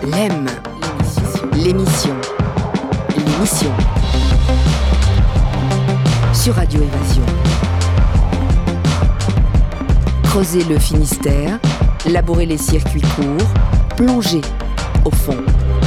L'EM, l'émission sur Radio Évasion. Creuser le Finistère, labourer les circuits courts, plonger au fond.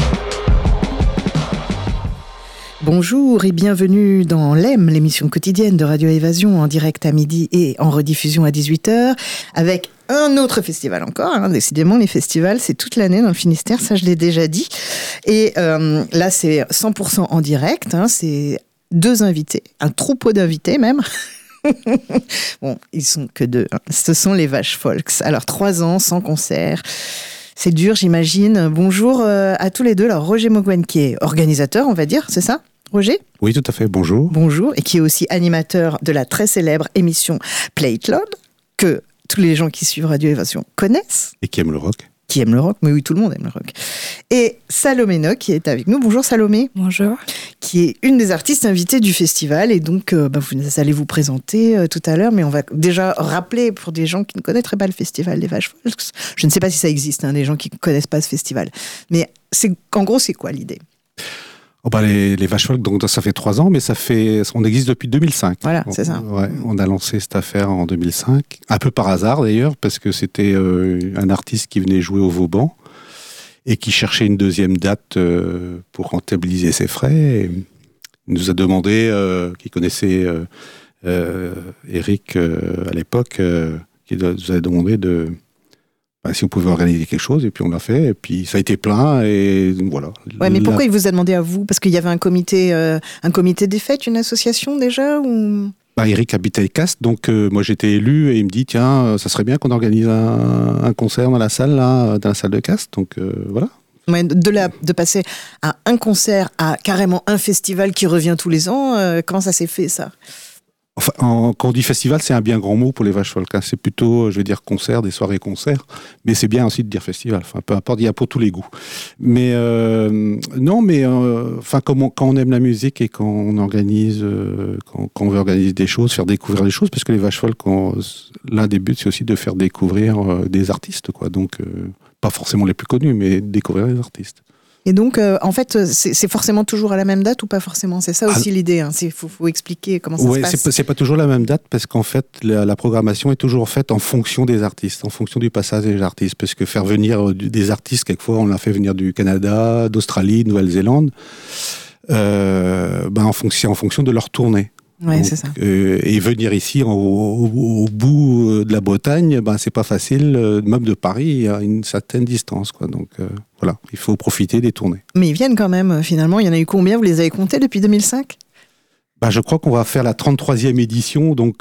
Bonjour et bienvenue dans l'EM, l'émission quotidienne de Radio Évasion, en direct à midi et en rediffusion à 18h, avec un autre festival encore. Décidément, les festivals, c'est toute l'année dans le Finistère, ça je l'ai déjà dit. Et là, c'est 100% en direct, c'est 2 invités, un troupeau d'invités même. Bon, ils sont que 2. Ce sont les Vaches Folks. Alors, 3 ans sans concert. C'est dur, j'imagine. Bonjour à tous les deux. Alors, Roger Mogwen, qui est organisateur, on va dire, c'est ça, Roger ? Oui, tout à fait. Bonjour. Bonjour. Et qui est aussi animateur de la très célèbre émission Play It Loud, que tous les gens qui suivent Radio Évasion connaissent. Et qui aime le rock. Qui aime le rock, mais oui, tout le monde aime le rock. Et Salomé Noc, qui est avec nous. Bonjour Salomé. Bonjour. Qui est une des artistes invitées du festival. Et donc, vous allez vous présenter tout à l'heure, mais on va déjà rappeler pour des gens qui ne connaîtraient pas le festival des Vaches Folks. Je ne sais pas si ça existe, des gens qui ne connaissent pas ce festival. Mais en gros, c'est quoi l'idée ? Les Vaches Folks, donc ça fait 3 ans, mais on existe depuis 2005. Voilà, c'est ça. Ouais, on a lancé cette affaire en 2005, un peu par hasard d'ailleurs, parce que c'était un artiste qui venait jouer au Vauban et qui cherchait une deuxième date pour rentabiliser ses frais. Et il nous a demandé, qui connaissait Eric à l'époque, qui nous a demandé si on pouvait organiser quelque chose, et puis on l'a fait, et puis ça a été plein, et voilà. Ouais, mais pourquoi il vous a demandé à vous ? Parce qu'il y avait un comité des fêtes, une association déjà ou... Eric habitait les Castres, donc moi j'étais élu, et il me dit, tiens, ça serait bien qu'on organise un concert dans la salle de Castres, donc voilà. Ouais, de passer à un concert à carrément un festival qui revient tous les ans, comment ça s'est fait ça ? Enfin, quand on dit festival, c'est un bien grand mot pour les Vaches Folks. C'est plutôt, je vais dire, concert, des soirées concerts. Mais c'est bien aussi de dire festival. Enfin, peu importe, il y a pour tous les goûts. Mais quand on aime la musique et quand on organise, quand on veut organiser des choses, faire découvrir des choses, parce que les Vaches Folks, l'un des buts, c'est aussi de faire découvrir des artistes, quoi. Donc, pas forcément les plus connus, mais découvrir les artistes. Et donc, en fait, c'est forcément toujours à la même date ou pas forcément ? C'est ça aussi l'idée. Il faut expliquer comment ça se passe. C'est pas toujours la même date parce qu'en fait, la programmation est toujours faite en fonction des artistes, en fonction du passage des artistes. Parce que faire venir des artistes, quelquefois, on l'a fait venir du Canada, d'Australie, de Nouvelle-Zélande, en fonction de leur tournée. Ouais, c'est ça. Et venir ici au bout de la Bretagne, c'est pas facile. Même de Paris, à une certaine distance, quoi. Donc voilà, il faut profiter des tournées. Mais ils viennent quand même, finalement. Il y en a eu combien ? Vous les avez comptés depuis 2005 ? Je crois qu'on va faire la 33e édition donc,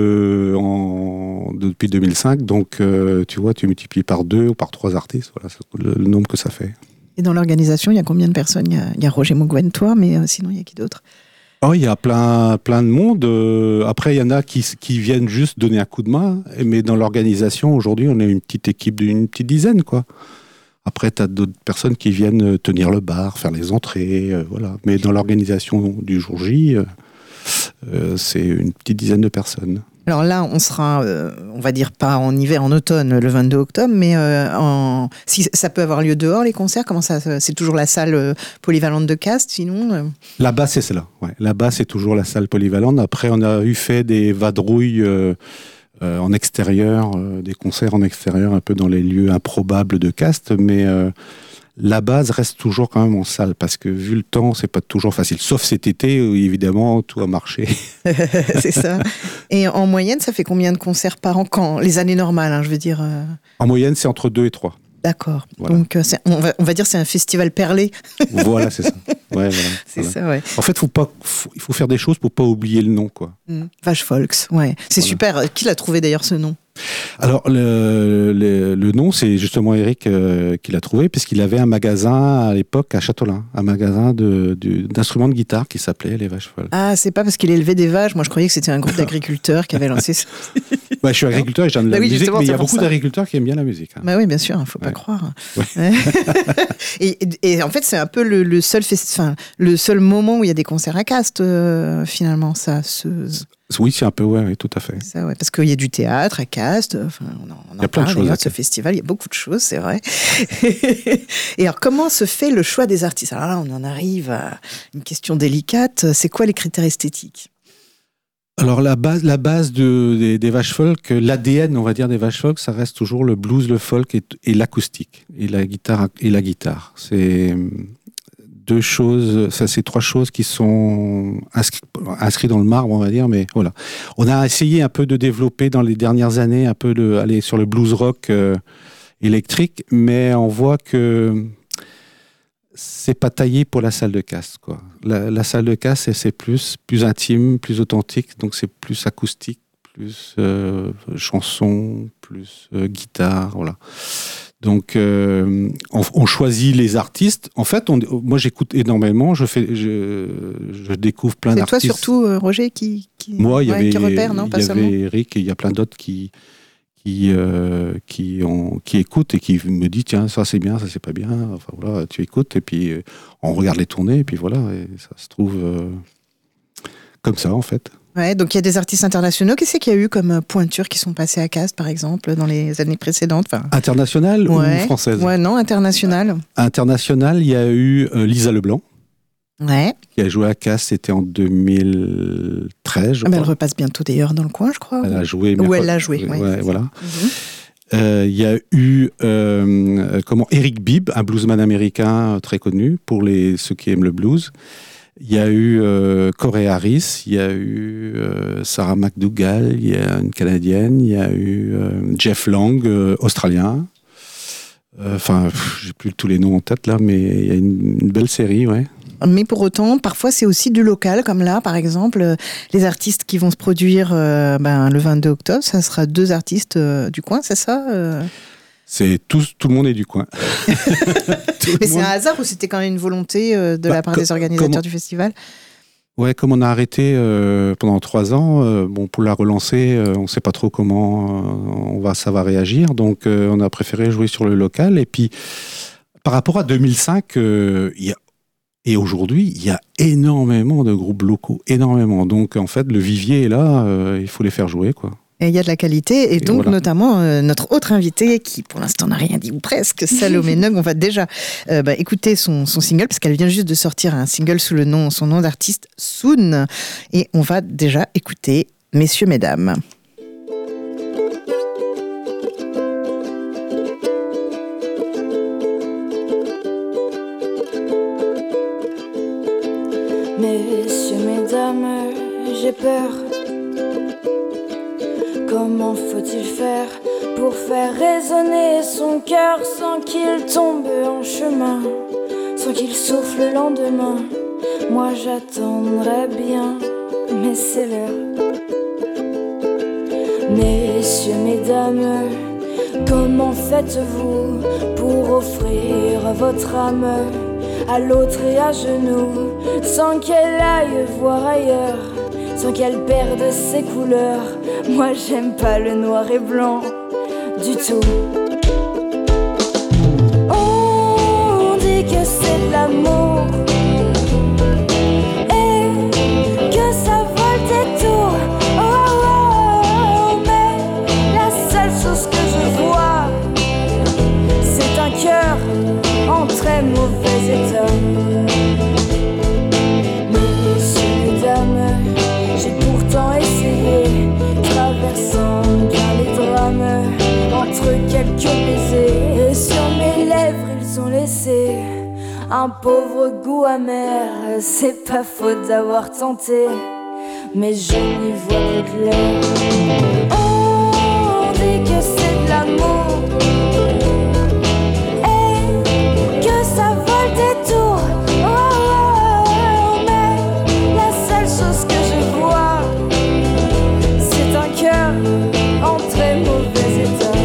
depuis 2005. Donc tu vois, tu multiplies par 2 ou par 3 artistes. Voilà, c'est le nombre que ça fait. Et dans l'organisation, il y a combien de personnes ? Il y a Roger Mogwen, toi, mais sinon, il y a qui d'autre ? Il y a plein de monde. Après, il y en a qui viennent juste donner un coup de main. Mais dans l'organisation, aujourd'hui, on est une petite équipe d'une petite dizaine, quoi. Après, tu as d'autres personnes qui viennent tenir le bar, faire les entrées, voilà. Mais dans l'organisation du jour J, c'est une petite dizaine de personnes. Alors là, on sera, on va dire pas en hiver, en automne, le 22 octobre, mais si ça peut avoir lieu dehors, les concerts, comment ça ? C'est toujours la salle polyvalente de Castres, sinon Là-bas, c'est cela. Ouais. Là-bas, c'est toujours la salle polyvalente. Après, on a fait des vadrouilles en extérieur, des concerts en extérieur, un peu dans les lieux improbables de Castres, mais la base reste toujours quand même en salle, parce que vu le temps, c'est pas toujours facile. Sauf cet été, où évidemment, tout a marché. C'est ça. Et en moyenne, ça fait combien de concerts par an ? Les années normales, je veux dire. En moyenne, c'est entre 2 et 3. D'accord. Voilà. Donc, on va dire c'est un festival perlé. Voilà, c'est ça. Ouais, voilà, c'est ça, ouais. En fait, il faut faire des choses pour pas oublier le nom, quoi. Vaches Folks, ouais. C'est super. Qui l'a trouvé d'ailleurs, ce nom ? Alors, le nom, c'est justement Eric qui l'a trouvé, puisqu'il avait un magasin à l'époque à Châteaulin, un magasin d'instruments de guitare qui s'appelait Les Vaches Folks. Ah, c'est pas parce qu'il élevait des vaches. Moi, je croyais que c'était un groupe d'agriculteurs qui avait lancé ça. Je suis agriculteur et j'aime la musique, mais il y a beaucoup d'agriculteurs qui aiment bien la musique. Bah oui, bien sûr, il ne faut pas croire. Ouais. et en fait, c'est un peu le seul moment où il y a des concerts à Castres, finalement. Oui, c'est un peu, ouais, tout à fait. Ça, ouais, parce qu'il y a du théâtre à Castres, on y a plein de choses de ce festival, il y a beaucoup de choses, c'est vrai. Et alors, comment se fait le choix des artistes? Alors là, on en arrive à une question délicate. C'est quoi les critères esthétiques? Alors la base des Vaches Folk, l'ADN, on va dire, des Vaches Folk, ça reste toujours le blues, le folk et l'acoustique et la guitare. C'est deux choses, ça c'est trois choses qui sont inscrites dans le marbre, on va dire, mais voilà. On a essayé un peu de développer dans les dernières années, un peu aller sur le blues rock électrique, mais on voit que c'est pas taillé pour la salle de casse, quoi. La salle de casse, c'est plus intime, plus authentique, donc c'est plus acoustique, plus chanson, plus guitare, voilà. Donc, on choisit les artistes. En fait, moi, j'écoute énormément. Je découvre plein d'artistes. C'est toi surtout, Roger, qui repère, non, pas seulement. Il y avait Eric et il y a plein d'autres qui écoutent et qui me disent tiens, ça c'est bien, ça c'est pas bien. Enfin voilà, tu écoutes et puis on regarde les tournées et puis voilà, et ça se trouve comme ça en fait. Ouais, donc il y a des artistes internationaux. Qu'est-ce qu'il y a eu comme pointures qui sont passées à Castres, par exemple, dans les années précédentes? Internationales ou françaises? Ouais, non, internationales. Internationales, il y a eu Lisa Leblanc. Ouais. Qui a joué à Castres, c'était en 2013, je crois. Elle repasse bientôt d'ailleurs dans le coin, je crois. Elle a joué. Ou elle l'a joué, ouais, voilà. Il y a eu Eric Bibb, un bluesman américain très connu pour ceux qui aiment le blues. Il y a eu Corey Harris, il y a eu Sarah McDougall, il y a une Canadienne, il y a eu Jeff Lang, Australien. Enfin, j'ai plus tous les noms en tête là, mais il y a une belle série, ouais. Mais pour autant, parfois c'est aussi du local, comme là, par exemple, les artistes qui vont se produire le 22 octobre, ça sera 2 artistes du coin, c'est ça C'est tout le monde est du coin. Mais c'est un hasard ou c'était quand même une volonté de la part des organisateurs du festival? Ouais, comme on a arrêté pendant 3 ans, pour la relancer, on ne sait pas trop comment ça va réagir, donc on a préféré jouer sur le local. Et puis, par rapport à 2005, et aujourd'hui, il y a énormément de groupes locaux, énormément. Donc, en fait, le vivier est là, il faut les faire jouer, quoi. Et il y a de la qualité, et donc voilà. Notamment notre autre invitée, qui pour l'instant n'a rien dit, ou presque, Salomé Nug, on va déjà écouter son single, parce qu'elle vient juste de sortir un single sous son nom d'artiste, Soon, et on va déjà écouter Messieurs, Mesdames. Messieurs, mesdames, j'ai peur. Comment faut-il faire pour faire résonner son cœur sans qu'il tombe en chemin, sans qu'il souffle le lendemain? Moi j'attendrai bien, mais c'est l'heure. Messieurs, mesdames, comment faites-vous pour offrir votre âme à l'autre et à genoux, sans qu'elle aille voir ailleurs, sans qu'elle perde ses couleurs? Moi j'aime pas le noir et blanc du tout. On dit que c'est de l'amour et que ça vole des tours. Oh, oh, oh, mais la seule chose que je vois, c'est un cœur en très mauvais état. Messieurs, mesdames, j'ai pourtant essayé, traversant bien les drames, entre quelques baisers, et sur mes lèvres ils ont laissé un pauvre goût amer. C'est pas faute d'avoir tenté, mais je n'y vois plus clair. On dit que c'est de l'amour et que ça vole des tours. Oh, oh, oh, mais la seule chose que je vois, c'est un cœur en très mauvais état.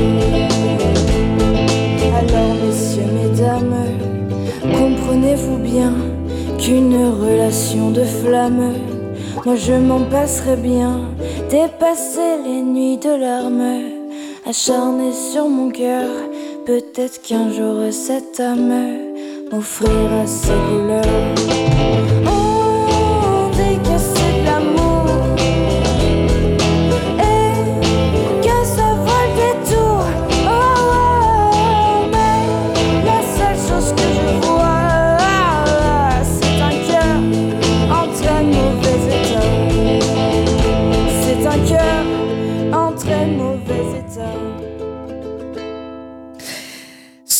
Alors messieurs, mesdames, comprenez-vous bien qu'une relation de flamme, moi je m'en passerais bien, dépasser les nuits de larmes, acharnées sur mon cœur. Peut-être qu'un jour cette âme m'offrira ses couleurs. On dit que c'est de l'amour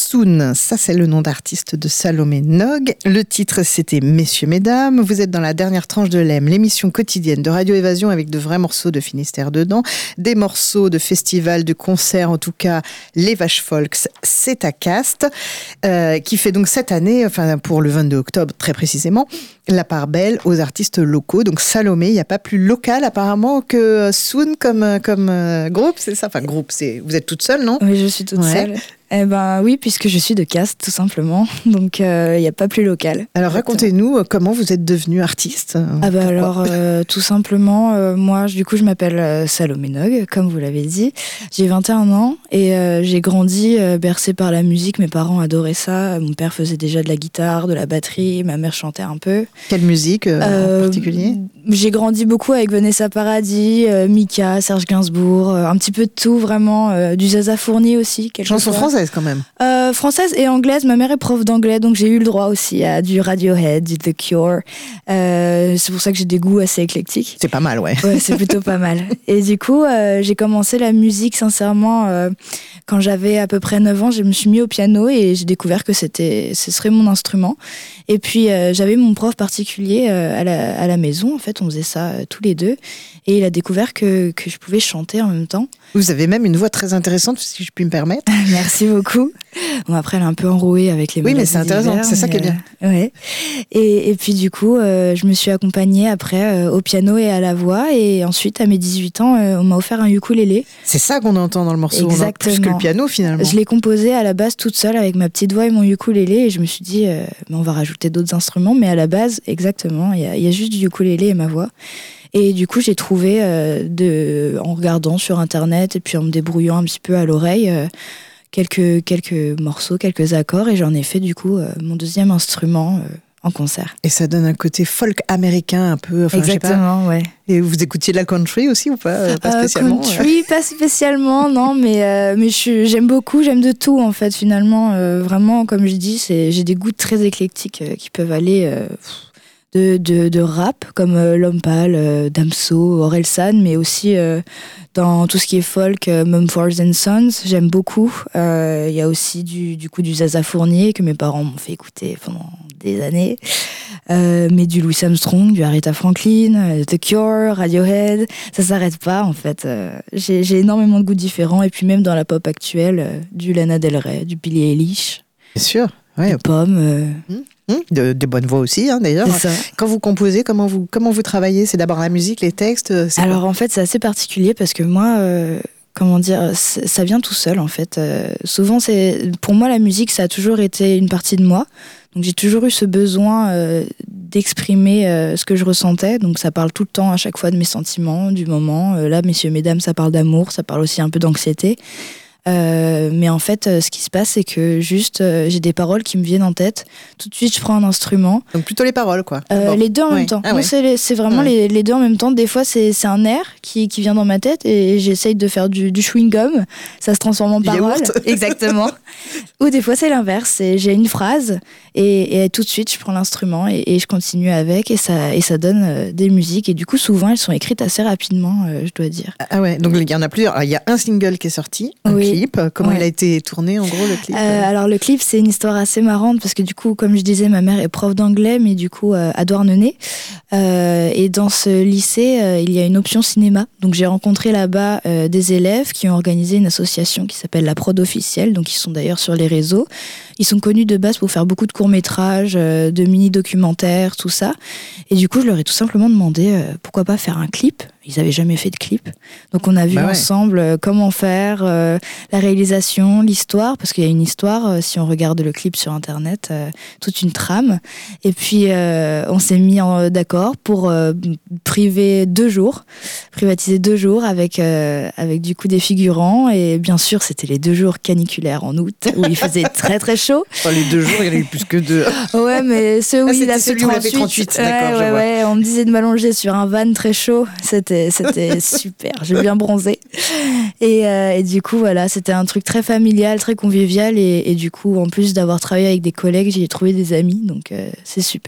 Soon, ça c'est le nom d'artiste de Salomé Nog. Le titre c'était Messieurs, Mesdames. Vous êtes dans la dernière tranche de l'EM, l'émission quotidienne de Radio Évasion avec de vrais morceaux de Finistère dedans, des morceaux de festivals, de concerts, en tout cas les Vaches Folks, c'est à Castres, qui fait donc cette année, enfin pour le 22 octobre très précisément, la part belle aux artistes locaux. Donc Salomé, il n'y a pas plus local apparemment que Soon comme groupe, c'est ça? Enfin groupe, vous êtes toute seule, non? Oui, je suis toute seule. Eh ben oui, puisque je suis de Castres, tout simplement. Donc, il n'y a pas plus local. Alors, racontez-nous comment vous êtes devenue artiste. Tout simplement, moi, du coup, je m'appelle Salomé Nog, comme vous l'avez dit. J'ai 21 ans et j'ai grandi bercée par la musique. Mes parents adoraient ça. Mon père faisait déjà de la guitare, de la batterie. Ma mère chantait un peu. Quelle musique en particulier? J'ai grandi beaucoup avec Vanessa Paradis, Mika, Serge Gainsbourg, un petit peu de tout, vraiment. Du Zaza Fournier aussi. Chanson française quand même. Française et anglaise. Ma mère est prof d'anglais, donc j'ai eu le droit aussi à du Radiohead, du The Cure. C'est pour ça que j'ai des goûts assez éclectiques. C'est pas mal, ouais. Ouais, c'est plutôt pas mal. Et du coup, j'ai commencé la musique, sincèrement, quand j'avais à peu près 9 ans. Je me suis mis au piano et j'ai découvert que ce serait mon instrument. Et puis, j'avais mon prof particulier à la maison. En fait, on faisait ça tous les deux. Et il a découvert que je pouvais chanter en même temps. Vous avez même une voix très intéressante, si je puis me permettre. Merci beaucoup. Bon, après, elle est un peu enrouée avec les maladies. Oui, mais c'est intéressant, c'est ça qui est bien. Ouais. Et puis, du coup, je me suis accompagnée après au piano et à la voix. Et ensuite, à mes 18 ans, on m'a offert un ukulélé. C'est ça qu'on entend dans le morceau. Exactement. Plus que le piano, finalement. Je l'ai composé à la base toute seule avec ma petite voix et mon ukulélé. Et je me suis dit, on va rajouter d'autres instruments. Mais à la base, exactement, il y a juste du ukulélé et ma voix. Et du coup, j'ai trouvé, en regardant sur Internet et puis en me débrouillant un petit peu à l'oreille, quelques morceaux, quelques accords. Et j'en ai fait du coup mon deuxième instrument en concert. Et ça donne un côté folk américain un peu. Enfin, exactement, ouais. Et vous écoutiez de la country aussi ou pas? Pas spécialement. Country, pas spécialement, non, mais j'aime beaucoup, j'aime de tout en fait finalement. Vraiment, comme je dis, j'ai des goûts très éclectiques qui peuvent aller... De rap comme L'Homme Pâle, Damso, Orelsan, mais aussi dans tout ce qui est folk, Mumford & Sons, j'aime beaucoup. Il y a aussi du Zaza Fournier que mes parents m'ont fait écouter pendant des années. Mais du Louis Armstrong, du Aretha Franklin, The Cure, Radiohead, ça s'arrête pas en fait. J'ai énormément de goûts différents et puis même dans la pop actuelle, du Lana Del Rey, du Billie Eilish. Bien sûr. Ouais. Des pommes. Des bonnes voix aussi, d'ailleurs. Quand vous composez, comment vous travaillez? C'est d'abord la musique, les textes? Alors en fait, c'est assez particulier parce que moi, ça vient tout seul en fait. Souvent, pour moi, la musique, ça a toujours été une partie de moi. Donc j'ai toujours eu ce besoin d'exprimer ce que je ressentais. Donc ça parle tout le temps, à chaque fois, de mes sentiments, du moment. Là, Messieurs, Mesdames, ça parle d'amour, ça parle aussi un peu d'anxiété. Mais en fait, ce qui se passe, c'est que juste, j'ai des paroles qui me viennent en tête. Tout de suite, je prends un instrument. Donc plutôt les paroles, quoi. Les deux en même temps. Ah, non, c'est vraiment les deux en même temps. Des fois, c'est un air qui vient dans ma tête et j'essaye de faire du chewing-gum. Ça se transforme en paroles. Exactement. Ou des fois, c'est l'inverse. J'ai une phrase et tout de suite, je prends l'instrument et je continue avec et ça donne des musiques. Et du coup, souvent, elles sont écrites assez rapidement, je dois dire. Ah ouais, donc il y en a plusieurs. Alors, il y a un single qui est sorti, un clip. Comment il a été tourné, en gros, le clip? Alors, le clip, c'est une histoire assez marrante parce que du coup, comme je disais, ma mère est prof d'anglais, mais du coup, à Douarnenez. Et dans ce lycée, il y a une option cinéma. Donc, j'ai rencontré là-bas des élèves qui ont organisé une association qui s'appelle La Prod Officielle. Donc, ils sont d'ailleurs sur les réseaux. Ils sont connus de base pour faire beaucoup de courts-métrages, de mini-documentaires, tout ça. Et du coup, je leur ai tout simplement demandé pourquoi pas faire un clip. Ils n'avaient jamais fait de clip. Donc, on a vu ensemble comment faire, la réalisation, l'histoire, parce qu'il y a une histoire, si on regarde le clip sur Internet, toute une trame. Et puis, on s'est mis d'accord pour privatiser 2 jours avec du coup des figurants. Et bien sûr, c'était les 2 jours caniculaires en août, où il faisait très très chaud. Enfin, les 2 jours, il y en a eu plus que 2. Ouais, mais ceux où il a fait 38. D'accord, ouais, on me disait de m'allonger sur un van très chaud. C'était super, j'ai bien bronzé. Et du coup, voilà, c'était un truc très familial, très convivial. Et du coup, en plus d'avoir travaillé avec des collègues, j'ai trouvé des amis. Donc, c'est super.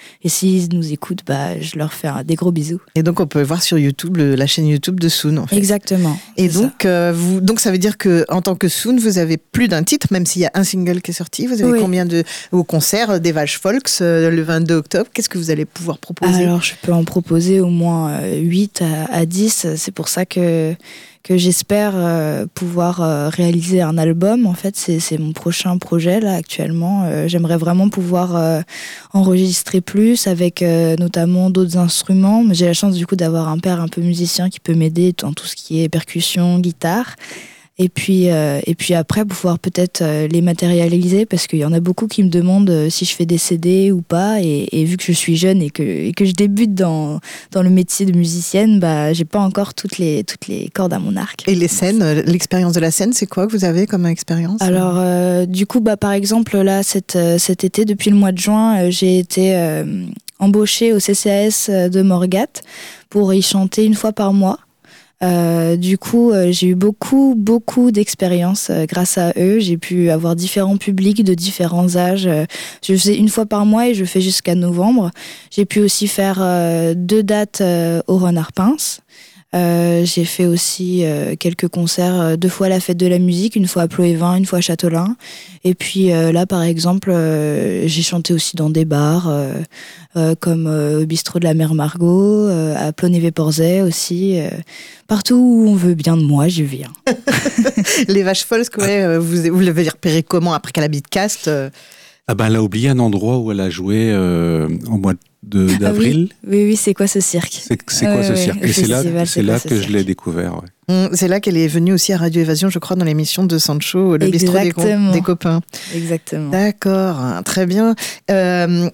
Et s'ils nous écoutent, je leur fais des gros bisous. Et donc, on peut voir sur YouTube, la chaîne YouTube de Soon, en fait. Exactement. Et donc, donc, ça veut dire qu'en tant que Soon, vous avez plus d'un titre, même s'il y a un single qui est sorti. Vous avez combien au concert des Vaches Folks le 22 octobre? Qu'est-ce que vous allez pouvoir proposer? Alors, je peux en proposer au moins 8 à 10. C'est pour ça que j'espère pouvoir réaliser un album. En fait, c'est mon prochain projet là actuellement. J'aimerais vraiment pouvoir enregistrer plus avec notamment d'autres instruments. J'ai la chance du coup d'avoir un père un peu musicien qui peut m'aider dans tout ce qui est percussion, guitare. Et puis après, pouvoir peut-être les matérialiser, parce qu'il y en a beaucoup qui me demandent si je fais des CD ou pas. Et vu que je suis jeune et que je débute dans le métier de musicienne, j'ai pas encore toutes les cordes à mon arc. Et les scènes, l'expérience de la scène, c'est quoi que vous avez comme expérience? Alors, du coup, par exemple, là, cet été, depuis le mois de juin, j'ai été embauchée au CCAS de Morgat pour y chanter une fois par mois. Du coup, j'ai eu beaucoup d'expérience grâce à eux. J'ai pu avoir différents publics de différents âges. Je faisais une fois par mois et je fais jusqu'à novembre. J'ai pu aussi faire 2 dates au Renard Pince. J'ai fait aussi quelques concerts, 2 fois à la Fête de la Musique, une fois à Ploévin, une fois à Châtelain. Et puis là, par exemple, j'ai chanté aussi dans des bars, comme au bistrot de la Mère Margot, à Plonévé-Porzay aussi. Partout où on veut bien de moi, j'y viens. Les Vaches Folks, vous l'avez repéré comment après qu'elle habite Castres? Elle a oublié un endroit où elle a joué au mois d'avril. Oui, c'est quoi ce cirque? C'est quoi ce cirque? Et c'est là que je l'ai découvert. Ouais. C'est là qu'elle est venue aussi à Radio Évasion, je crois, dans l'émission de Sancho, le bistrot des copains. Exactement. D'accord, très bien. Vous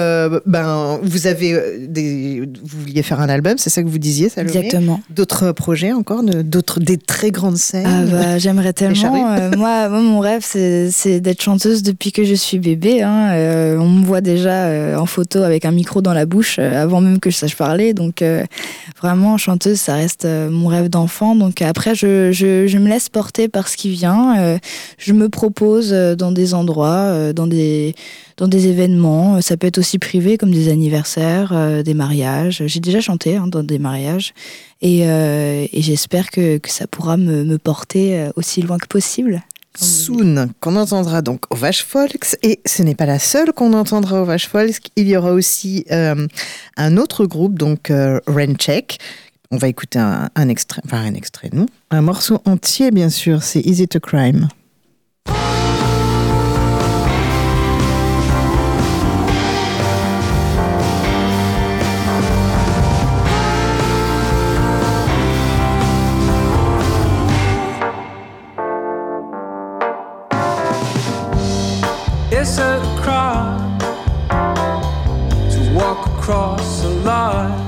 vouliez faire un album, c'est ça que vous disiez, Salomé? Exactement. D'autres projets encore, des très grandes scènes? J'aimerais tellement. Moi, mon rêve, c'est d'être chanteuse depuis que je suis bébé. On me voit déjà en photo avec un micro dans la bouche avant même que je sache parler. Donc, vraiment, chanteuse, ça reste mon rêve d'enfant. Donc après, je me laisse porter par ce qui vient. Je me propose dans des endroits, dans des événements. Ça peut être aussi privé, comme des anniversaires, des mariages. J'ai déjà chanté dans des mariages. Et j'espère que ça pourra me porter aussi loin que possible. Soon, qu'on entendra donc aux Vaches Folks. Et ce n'est pas la seule qu'on entendra aux Vaches Folks. Il y aura aussi un autre groupe, donc Raincheck. On va écouter un extrait, non, un morceau entier, bien sûr, c'est Is It a Crime? Is it a crime to walk across the line?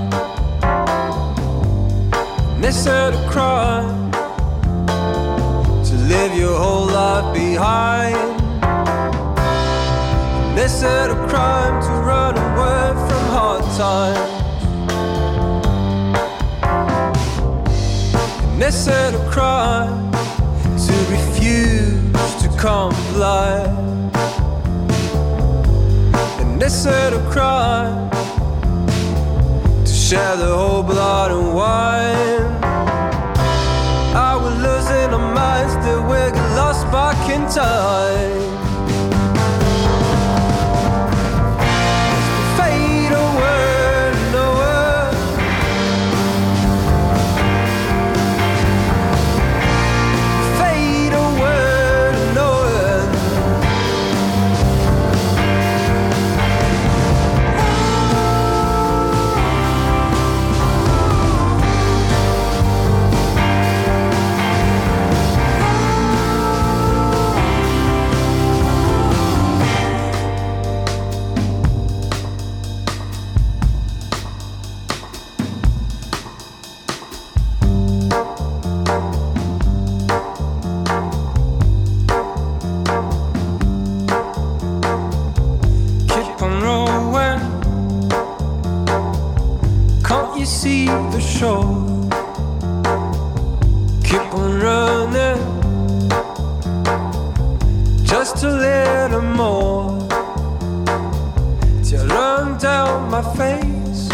Is it a crime to live your whole life behind? Is it a crime to run away from hard times? Is it a crime to refuse to comply? And is it a crime to share the whole blood and wine? Are we losing our minds that we get lost back in time? Fade away, nowhere. Fade away, nowhere. See the shore, keep on running, just a little more, till I run down on my face,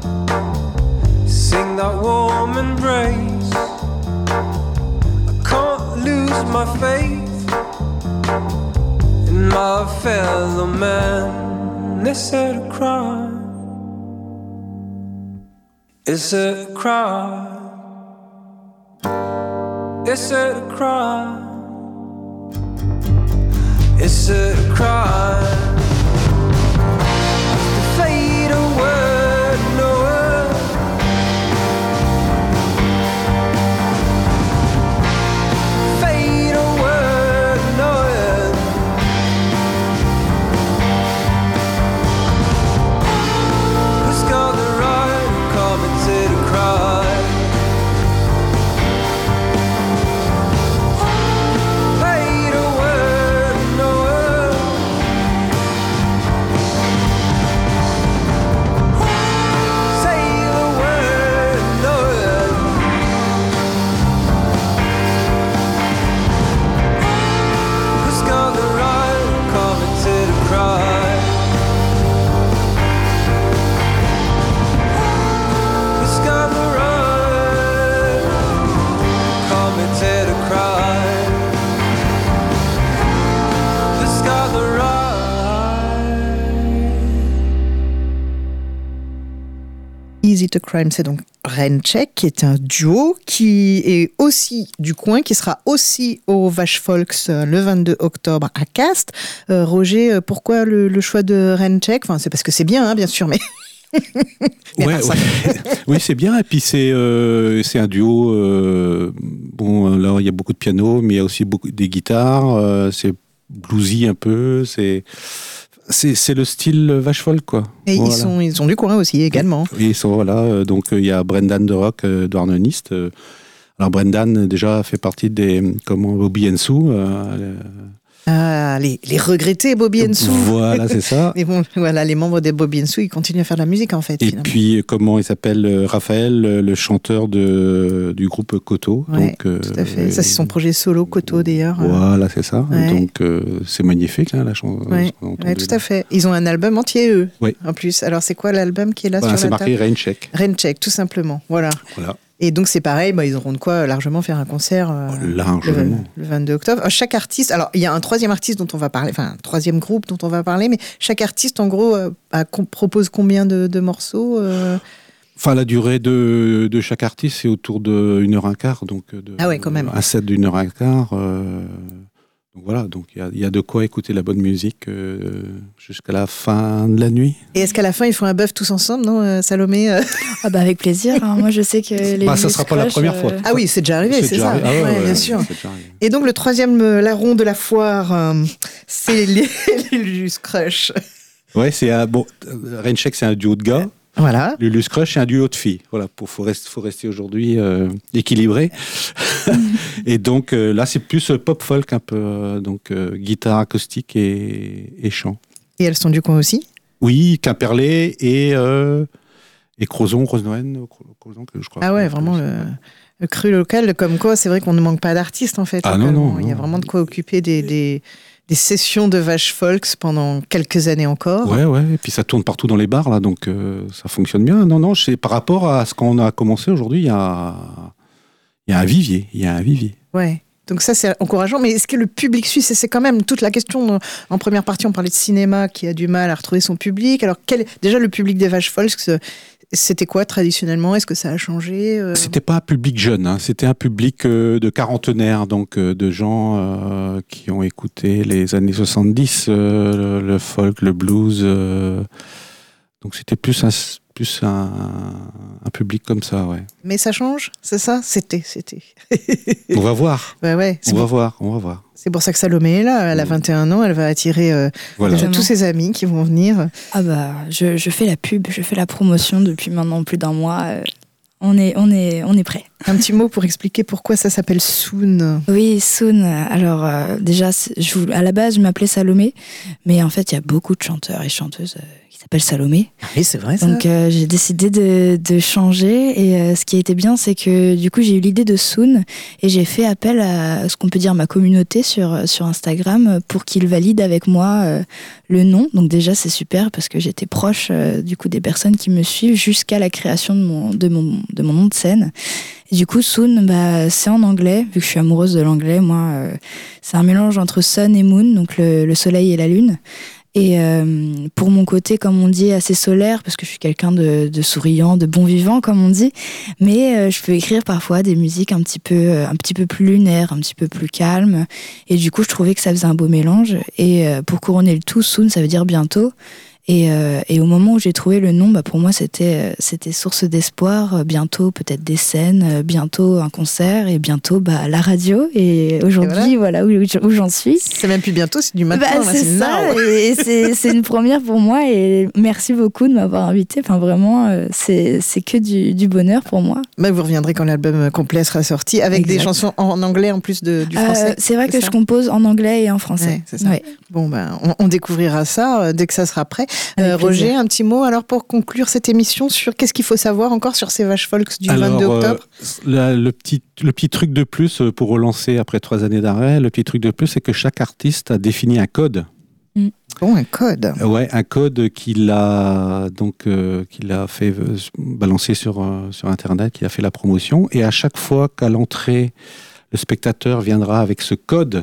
sing that warm embrace. I can't lose my faith in my fellow man. Is it a crime? Is it a crime? Is it a crime? Is it a crime to fade a word, no word? Fade a word, no word. Who's got the right to commit a crime? Is It a Crime, c'est donc Raincheck, qui est un duo qui est aussi du coin, qui sera aussi au Vache Folks le 22 octobre à Castres. Roger, pourquoi le choix de Raincheck? Enfin, c'est parce que c'est bien, hein, bien sûr, mais... Oui, c'est bien. Et puis c'est un duo. Bon, là il y a beaucoup de piano, mais il y a aussi beaucoup des guitares. C'est bluesy un peu. C'est le style Vache Folk, quoi. Et voilà. ils sont du coin aussi également. Et ils sont voilà. Donc il y a Brendan de Rock, Douarneniste. Alors Brendan déjà fait partie des Bobby and Sue. Les regrettés Bobby and Sue. Voilà, c'est ça. Mais bon, voilà, les membres des Bobby and Sue, ils continuent à faire de la musique en fait. Et finalement. puis, comment il s'appelle, Raphaël, le chanteur du groupe Koto. Ouais, donc, tout à fait. Ça, c'est son projet solo, Koto d'ailleurs. Voilà, c'est ça. Ouais. Donc, c'est magnifique, hein, la chanson. Ouais, tout à fait. Ils ont un album entier, eux, oui. En plus. Alors, c'est quoi l'album qui est là sur la table? C'est marqué Raincheck. Raincheck, tout simplement. Voilà. Et donc, c'est pareil, ils auront de quoi largement faire un concert le 22 octobre. Chaque artiste, alors, il y a un troisième artiste dont on va parler, enfin, un troisième groupe dont on va parler, mais chaque artiste, en gros, propose combien de morceaux Enfin, la durée de chaque artiste, c'est autour de 1h15. Donc ah ouais, quand même. Un set d'1h15. Donc voilà, donc il y a de quoi écouter la bonne musique jusqu'à la fin de la nuit. Et est-ce qu'à la fin, ils font un bœuf tous ensemble, non, Salomé Ah bah avec plaisir. Hein. Moi, je sais que les ça sera pas la première fois. Ah oui, c'est déjà arrivé, c'est ça. Ah ouais, bien sûr. Et donc, le troisième larron de la foire, c'est les Lulus Crush. Ouais, Raincheck, c'est un duo de gars. Voilà. Lulus Crush, c'est un duo de filles. Voilà, faut rester aujourd'hui équilibré. Et donc là, c'est plus pop folk un peu, donc guitare acoustique et chant. Et elles sont du coin aussi? Oui, Quimperlé et Crozon, Rosnoën, je crois. Ah ouais, vraiment le cru local, comme quoi, c'est vrai qu'on ne manque pas d'artistes en fait. Ah non. Il y a vraiment de quoi occuper des sessions de Vache Folks pendant quelques années encore. Ouais, et puis ça tourne partout dans les bars, là, donc ça fonctionne bien. Non, par rapport à ce qu'on a commencé aujourd'hui, il y a un vivier. Ouais. Donc ça, c'est encourageant. Mais est-ce que le public suisse, c'est quand même toute la question. En première partie, on parlait de cinéma qui a du mal à retrouver son public. Alors, déjà, le public des Vache Folks, c'était quoi traditionnellement? Est-ce que ça a changé C'était pas un public jeune, hein. C'était un public de quarantenaires, donc de gens qui ont écouté les années 70, le folk, le blues. Donc c'était plus un public comme ça, ouais. Mais ça change, c'est ça? C'était. On va voir. Ouais. On va voir. C'est pour ça que Salomé est là. Elle a 21 ans, elle va attirer déjà tous ses amis qui vont venir. Ah bah, je fais la pub, je fais la promotion depuis maintenant plus d'un mois. On est prêt. Un petit mot pour expliquer pourquoi ça s'appelle Soon. Oui, Soon. Alors déjà, à la base, je m'appelais Salomé, mais en fait, il y a beaucoup de chanteurs et chanteuses qui s'appelle Salomé. Oui, c'est vrai ça. Donc j'ai décidé de changer et ce qui a été bien, c'est que du coup j'ai eu l'idée de Soon et j'ai fait appel à ce qu'on peut dire ma communauté sur Instagram pour qu'ils valident avec moi le nom. Donc déjà c'est super parce que j'étais proche du coup des personnes qui me suivent jusqu'à la création de mon nom de scène. Et du coup Soon, c'est en anglais, vu que je suis amoureuse de l'anglais. Moi, c'est un mélange entre sun et moon, donc le soleil et la lune. Et pour mon côté, comme on dit, assez solaire, parce que je suis quelqu'un de souriant, de bon vivant, comme on dit, mais je peux écrire parfois des musiques un petit peu plus lunaires, un petit peu plus calmes. Et du coup, je trouvais que ça faisait un beau mélange. Et pour couronner le tout, soon, ça veut dire bientôt. Et au moment où j'ai trouvé le nom, pour moi, c'était source d'espoir. Bientôt, peut-être des scènes, bientôt un concert, et bientôt la radio. Et aujourd'hui, voilà où j'en suis. C'est même plus bientôt, c'est du matin. C'est ça, et c'est une première pour moi. Et merci beaucoup de m'avoir invitée. Enfin, vraiment, c'est que du bonheur pour moi. Vous reviendrez quand l'album complet sera sorti, avec des chansons en anglais en plus du français. C'est vrai que je compose en anglais et en français. Ouais, c'est ça. Ouais. Bon, on découvrira ça dès que ça sera prêt. Roger, un petit mot alors pour conclure cette émission sur qu'est-ce qu'il faut savoir encore sur ces vaches folks du 22 octobre. Le petit truc de plus pour relancer après 3 années d'arrêt, le petit truc de plus, c'est que chaque artiste a défini un code. Bon, un code. Ouais, un code qu'il a fait balancer sur Internet, qu'il a fait la promotion, et à chaque fois qu'à l'entrée, le spectateur viendra avec ce code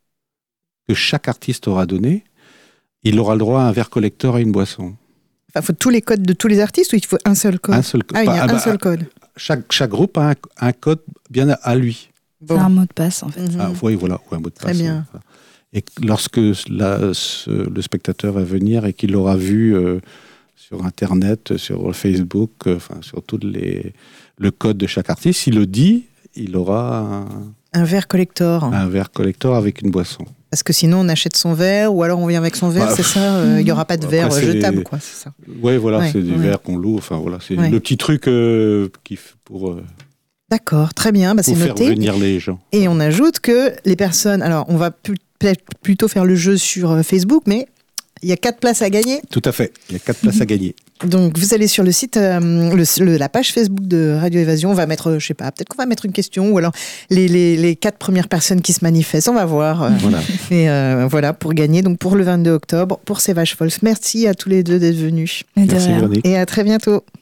que chaque artiste aura donné, il aura le droit à un verre collector et une boisson. Il faut tous les codes de tous les artistes ou il faut un seul code? Un seul code. Il y a un seul code. Chaque groupe a un code bien à lui. Bon. C'est un mot de passe, en fait. Oui, voilà, ou un mot de passe. Très bien. Et lorsque le spectateur va venir et qu'il l'aura vu sur Internet, sur Facebook, sur tout le code de chaque artiste, s'il le dit, il aura un verre collector. Un verre collector avec une boisson. Parce que sinon, on achète son verre, ou alors on vient avec son verre, c'est ça. Il n'y aura pas de verre jetable, quoi. C'est ça. Oui, voilà, c'est des verres qu'on loue. Enfin, voilà, c'est le petit truc pour. D'accord, très bien. C'est pour noté. Faire venir les gens. Et on ajoute que les personnes. Alors, on va peut-être plutôt faire le jeu sur Facebook, mais il y a 4 places à gagner. Tout à fait. Il y a 4 places à gagner. Donc, vous allez sur le site, la page Facebook de Radio Évasion. On va mettre, je sais pas, peut-être qu'on va mettre une question ou alors les 4 premières personnes qui se manifestent. On va voir. Voilà. Et voilà, pour gagner. Donc, pour le 22 octobre, pour ces vaches folles. Merci à tous les deux d'être venus. Merci, Véronique. Et à très bientôt.